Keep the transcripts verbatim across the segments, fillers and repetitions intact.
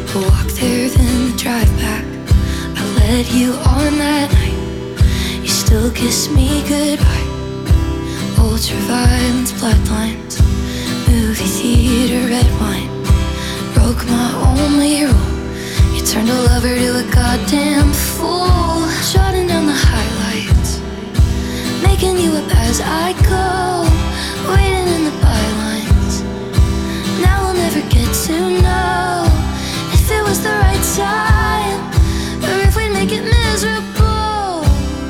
The walk there, then the drive back. I led you on that night. You still kiss me goodbye. Ultraviolence, bloodlines, movie theater, red wine. Broke my only rule. You turned a lover to a goddamn fool. Jotting down the highlights, making you up as I go. Waiting in the bylines. Now we'll never get to know if it was the right time or if we'd make it miserable.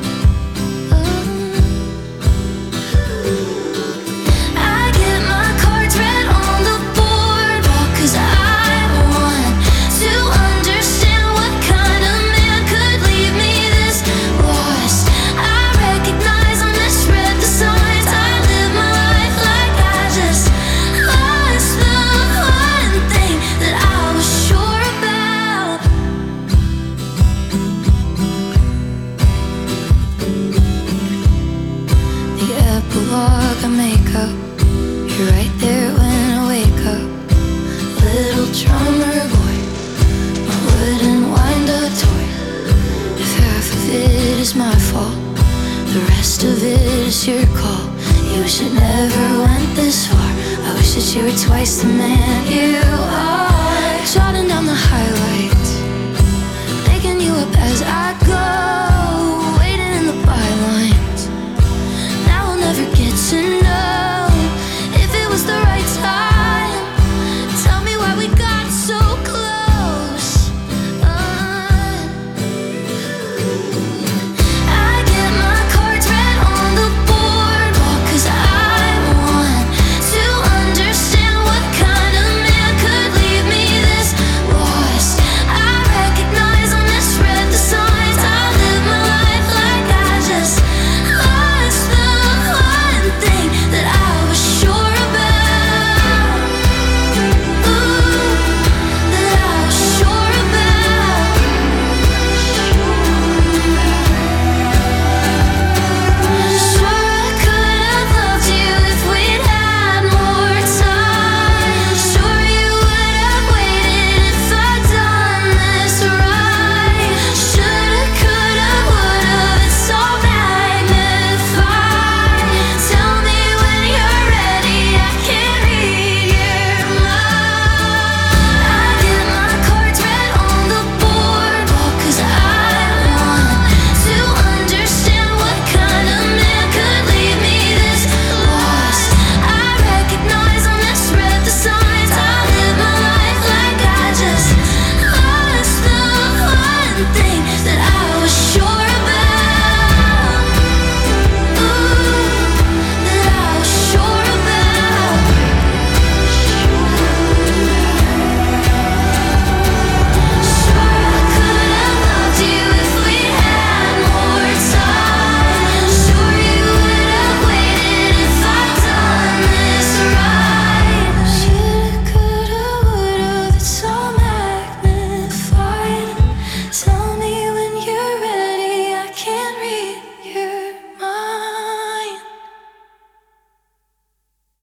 I get my cards read on the boardwalk 'cause I want to understand what kind of man could leave me this lost. I recognize I misread the signs. I live my life like I just lost the one thing that I was sure about. The epilogue I make up, you're right there when I wake up. Little drummer boy, my wooden wind-up toy. If half of it is my fault, the rest of it is your call. You wish it never went this far. I wish that you were twice the man you are. Jotting down the high